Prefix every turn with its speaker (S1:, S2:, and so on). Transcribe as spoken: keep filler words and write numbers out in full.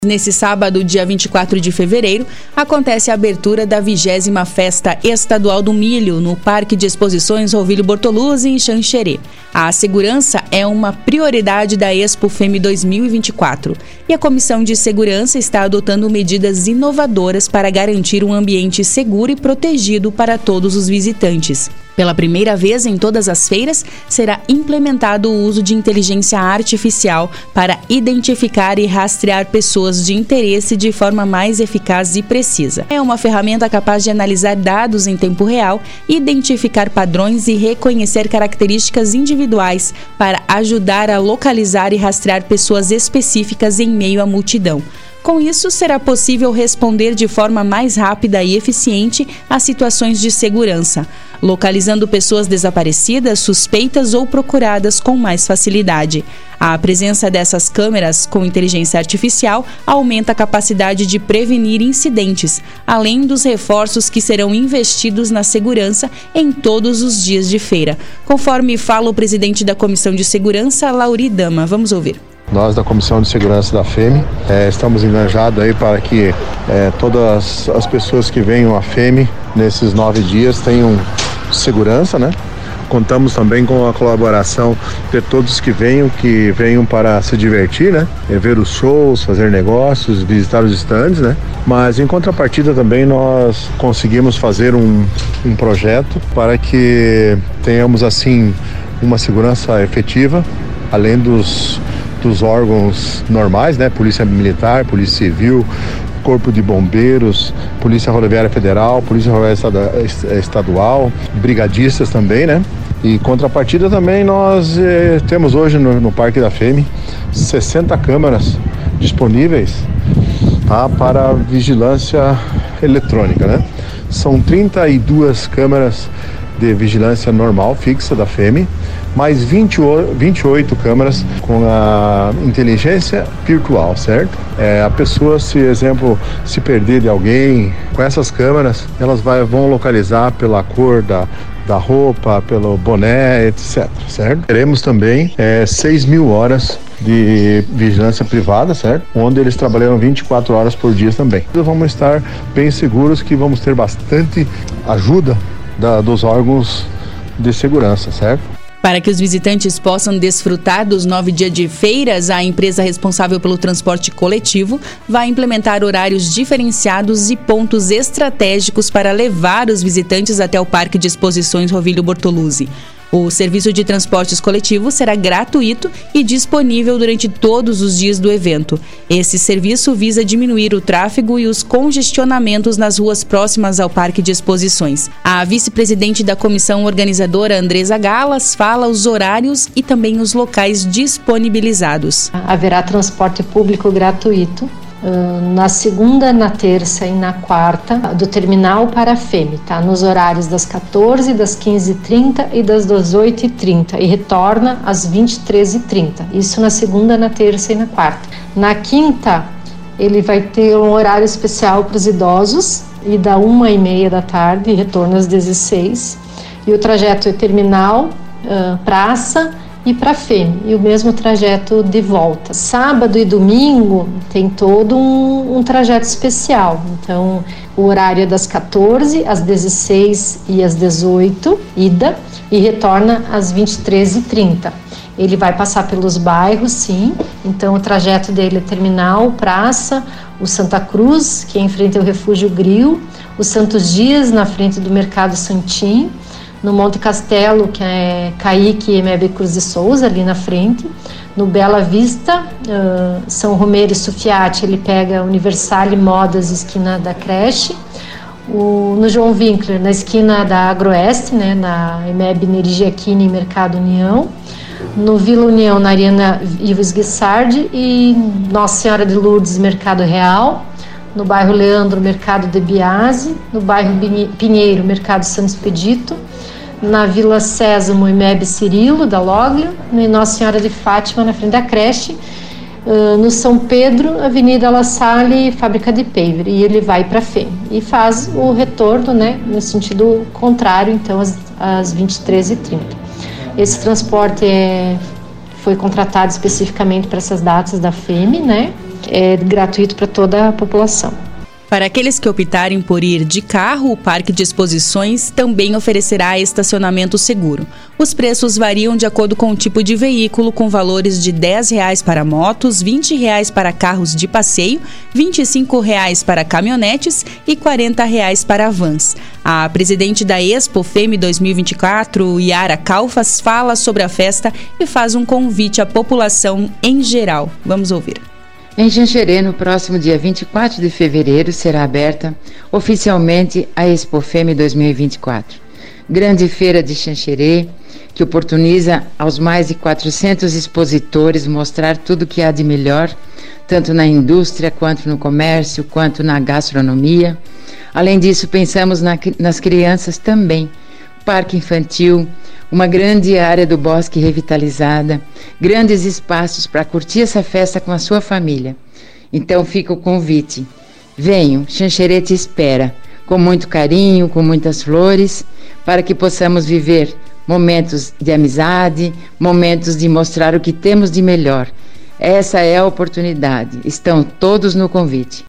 S1: Nesse sábado, dia vinte e quatro de fevereiro, acontece a abertura da vigésima Festa Estadual do Milho no Parque de Exposições Rovílio Bortoluzzi, em Xanxerê. A segurança é uma prioridade da Expo FEME dois mil e vinte e quatro e a Comissão de Segurança está adotando medidas inovadoras para garantir um ambiente seguro e protegido para todos os visitantes. Pela primeira vez em todas as feiras, será implementado o uso de inteligência artificial para identificar e rastrear pessoas de interesse de forma mais eficaz e precisa. É uma ferramenta capaz de analisar dados em tempo real, identificar padrões e reconhecer características individuais para ajudar a localizar e rastrear pessoas específicas em meio à multidão. Com isso, será possível responder de forma mais rápida e eficiente a situações de segurança, localizando pessoas desaparecidas, suspeitas ou procuradas com mais facilidade. A presença dessas câmeras com inteligência artificial aumenta a capacidade de prevenir incidentes, além dos reforços que serão investidos na segurança em todos os dias de feira. Conforme fala o presidente da Comissão de Segurança, Lauri Dama. Vamos ouvir.
S2: Nós da Comissão de Segurança da FEME é, estamos engajados aí para que é, todas as pessoas que venham à FEME nesses nove dias tenham segurança, né? Contamos também com a colaboração de todos que venham, que venham para se divertir, né? É, ver os shows, fazer negócios, visitar os estandes, né? Mas em contrapartida também nós conseguimos fazer um, um projeto para que tenhamos assim uma segurança efetiva, além dos dos órgãos normais, né? Polícia Militar, Polícia Civil, Corpo de Bombeiros, Polícia Rodoviária Federal, Polícia Rodoviária Estadual, brigadistas também, né? E contrapartida também nós eh, temos hoje no, no Parque da FEME sessenta câmeras disponíveis, tá, para vigilância eletrônica, né? São trinta e duas câmeras de vigilância normal, fixa da FEME, mais vinte e oito câmeras com a inteligência virtual, certo? É, a pessoa, se exemplo, se perder de alguém, com essas câmeras, elas vai, vão localizar pela cor da, da roupa, pelo boné, etcétera, certo? Teremos também é, seis mil horas de vigilância privada, certo? Onde eles trabalharam vinte e quatro horas por dia também. Vamos estar bem seguros que vamos ter bastante ajuda da, dos órgãos de segurança, certo?
S1: Para que os visitantes possam desfrutar dos nove dias de feiras, a empresa responsável pelo transporte coletivo vai implementar horários diferenciados e pontos estratégicos para levar os visitantes até o Parque de Exposições Rovílio Bortoluzzi. O serviço de transportes coletivos será gratuito e disponível durante todos os dias do evento. Esse serviço visa diminuir o tráfego e os congestionamentos nas ruas próximas ao Parque de Exposições. A vice-presidente da comissão organizadora, Andresa Galas, fala os horários e também os locais disponibilizados.
S3: Haverá transporte público gratuito na segunda, na terça e na quarta do terminal para a FEME, tá? Nos horários das quatorze, das quinze e trinta e das dezoito e trinta e retorna às vinte e três e trinta. Isso na segunda, na terça e na quarta. Na quinta, ele vai ter um horário especial para os idosos e da uma e meia da tarde e retorna às dezesseis. E o trajeto é terminal, uh, praça e para a FEME, e o mesmo trajeto de volta. Sábado e domingo tem todo um, um trajeto especial, então o horário é das quatorze às dezesseis e às dezoito, ida, e retorna às vinte e três e trinta. Ele vai passar pelos bairros, sim, então o trajeto dele é terminal, praça, o Santa Cruz, que é em frente ao Refúgio Grill, o Santos Dias, na frente do Mercado Santim, no Monte Castelo, que é Caíque e Emebe Cruz de Souza, ali na frente. No Bela Vista, uh, São Romero e Sufiati, ele pega Universale Modas, esquina da creche. O, no João Winkler, na esquina da Agroeste, né, na Emebe Nerigiaquini e Mercado União. No Vila União, na Ariana Ives Guissardi e Nossa Senhora de Lourdes, Mercado Real. No bairro Leandro, Mercado de Biase. No bairro Pinheiro, Mercado Santo Expedito. Na Vila Sésamo, Emebe Cirilo, da Loglia. No Nossa Senhora de Fátima, na frente da creche. Uh, no São Pedro, Avenida La Salle, Fábrica de Paver. E ele vai para a FEME. E faz o retorno, né, no sentido contrário, então, às, às vinte e três e trinta. Esse transporte é, foi contratado especificamente para essas datas da FEME, né? é gratuito para toda a população.
S1: Para aqueles que optarem por ir de carro, o Parque de Exposições também oferecerá estacionamento seguro. Os preços variam de acordo com o tipo de veículo, com valores de dez reais para motos, vinte reais para carros de passeio, vinte e cinco reais para caminhonetes e quarenta reais para vans. A presidente da Expo Feme dois mil e vinte e quatro, Yara Kalfas, fala sobre a festa e faz um convite à população em geral. Vamos ouvir.
S4: Em Xanxerê, no próximo dia vinte e quatro de fevereiro, será aberta oficialmente a Expo Feme dois mil e vinte e quatro. Grande feira de Xanxerê, que oportuniza aos mais de quatrocentos expositores mostrar tudo o que há de melhor, tanto na indústria, quanto no comércio, quanto na gastronomia. Além disso, pensamos na, nas crianças também. Parque infantil, uma grande área do bosque revitalizada, grandes espaços para curtir essa festa com a sua família. Então fica o convite. Venham, Xanxerê te espera, com muito carinho, com muitas flores, para que possamos viver momentos de amizade, momentos de mostrar o que temos de melhor. Essa é a oportunidade. Estão todos no convite.